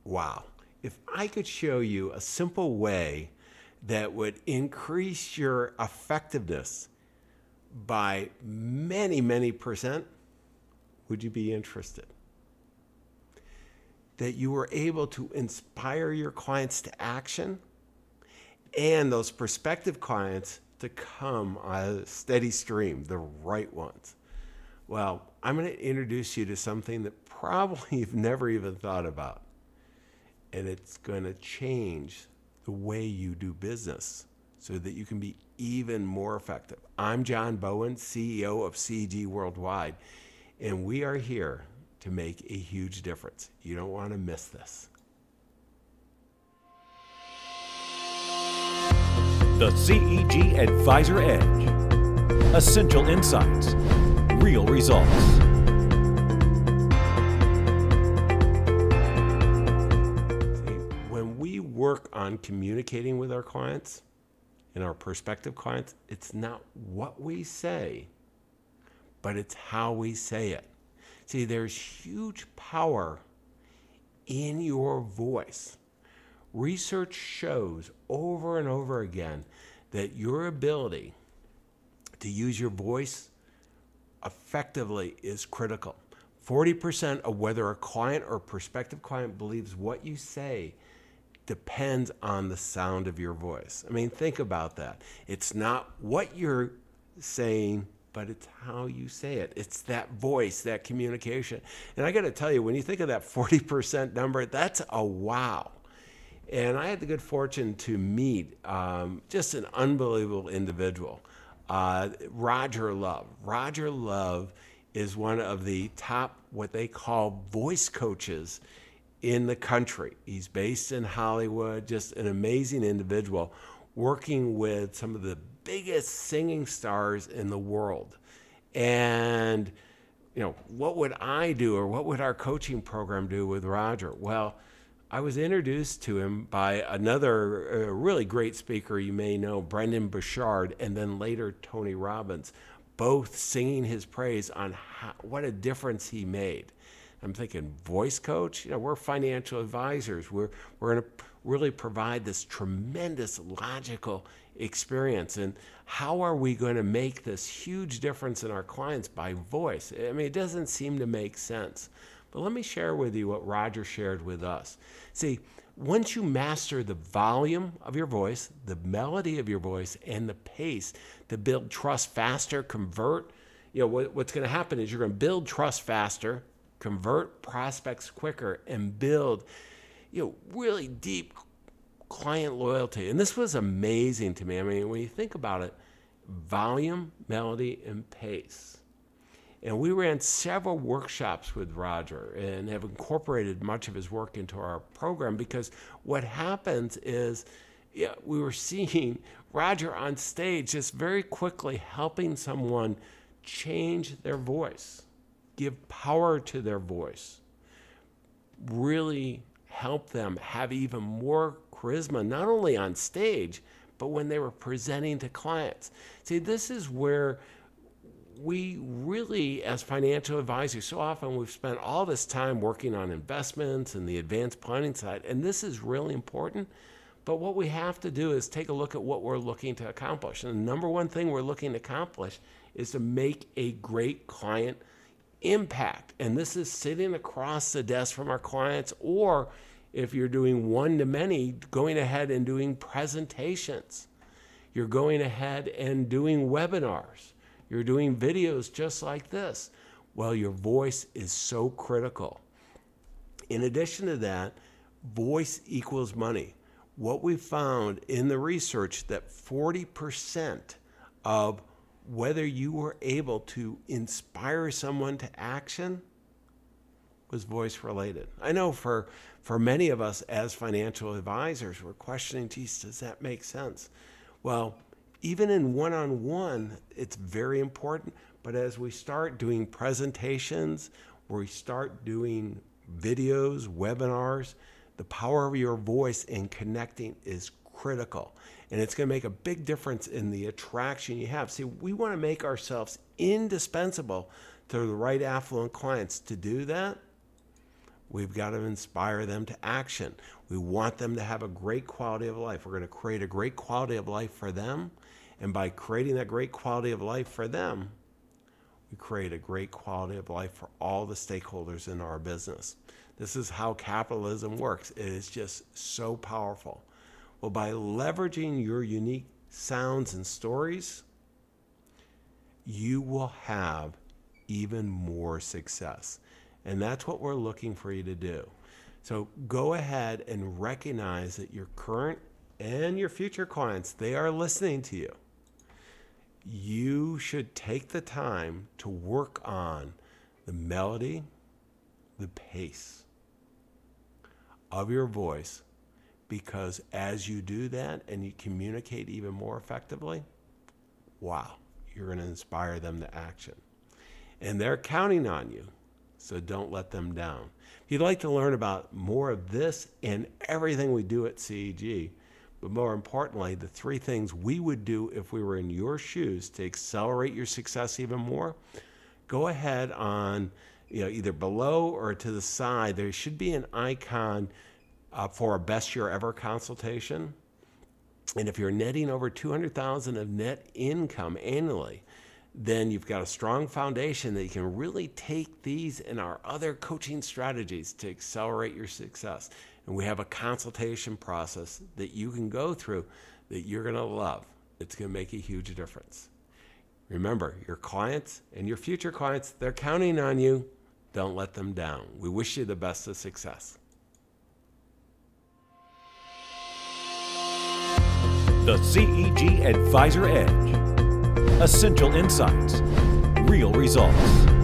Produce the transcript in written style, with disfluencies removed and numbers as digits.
Wow. If I could show you a simple way that would increase your effectiveness by many, many percent, would you be interested? That you were able to inspire your clients to action and those prospective clients to come on a steady stream, the right ones. Well, I'm going to introduce you to something that probably you've never even thought about. And it's going to change the way you do business so that you can be even more effective. I'm John Bowen, CEO of CG Worldwide, and we are here to make a huge difference. You don't want to miss this. The CEG Advisor Edge. Essential insights. Real results. When we work on communicating with our clients and our prospective clients, it's not what we say, but it's how we say it. See, there's huge power in your voice. Research shows over and over again that your ability to use your voice effectively is critical. 40% of whether a client or prospective client believes what you say depends on the sound of your voice. I mean, think about that. It's not what you're saying, but it's how you say it. It's that voice, that communication. And I got to tell you, when you think of that 40% number, that's a wow. And I had the good fortune to meet just an unbelievable individual, Roger Love. Roger Love is one of the top, what they call voice coaches in the country. He's based in Hollywood, just an amazing individual, working with some of the biggest singing stars in the world. And, you know, what would I do, or what would our coaching program do with Roger? Well, I was introduced to him by another really great speaker you may know, Brendon Burchard, and then later Tony Robbins, both singing his praise on what a difference he made. I'm thinking, voice coach? You know, we're financial advisors. We're going to really provide this tremendous logical experience. And how are we going to make this huge difference in our clients by voice? I mean, it doesn't seem to make sense. But let me share with you what Roger shared with us. See, once you master the volume of your voice, the melody of your voice, and the pace to build trust faster, convert, you know, what's going to happen is you're going to build trust faster, convert prospects quicker, and build, you know, really deep client loyalty. And this was amazing to me. I mean, when you think about it, volume, melody, and pace. And we ran several workshops with Roger and have incorporated much of his work into our program, because what happens is, we were seeing Roger on stage just very quickly helping someone change their voice, give power to their voice, really help them have even more charisma, not only on stage, but when they were presenting to clients. See, this is where we really, as financial advisors, so often we've spent all this time working on investments and the advanced planning side, and this is really important. But what we have to do is take a look at what we're looking to accomplish. And the number one thing we're looking to accomplish is to make a great client impact. And this is sitting across the desk from our clients, or if you're doing one-to-many, going ahead and doing presentations. You're going ahead and doing webinars. You're doing videos just like this. Well, your voice is so critical. In addition to that, voice equals money. What we found in the research that 40% of whether you were able to inspire someone to action was voice related. I know for many of us as financial advisors, we're questioning, geez, does that make sense? Well, even in one-on-one, it's very important. But as we start doing presentations, we start doing videos, webinars, the power of your voice in connecting is critical. And it's going to make a big difference in the attraction you have. See, we want to make ourselves indispensable to the right affluent clients. To do that, We've got to inspire them to action. We want them to have a great quality of life. We're going to create a great quality of life for them. And by creating that great quality of life for them, we create a great quality of life for all the stakeholders in our business. This is how capitalism works. It is just so powerful. Well, by leveraging your unique sounds and stories, you will have even more success. And that's what we're looking for you to do. So go ahead and recognize that your current and your future clients, they are listening to you. You should take the time to work on the melody, the pace of your voice, because as you do that and you communicate even more effectively, wow, you're going to inspire them to action. And they're counting on you, so don't let them down. If you'd like to learn about more of this and everything we do at CEG, but more importantly, the 3 things we would do if we were in your shoes to accelerate your success even more, go ahead on, either below or to the side. There should be an icon for a best year ever consultation. And if you're netting over $200,000 of net income annually, then you've got a strong foundation that you can really take these and our other coaching strategies to accelerate your success. And we have a consultation process that you can go through that you're going to love. It's going to make a huge difference. Remember, your clients and your future clients, they're counting on you. Don't let them down. We wish you the best of success. The CEG Advisor Edge. Essential insights, real results.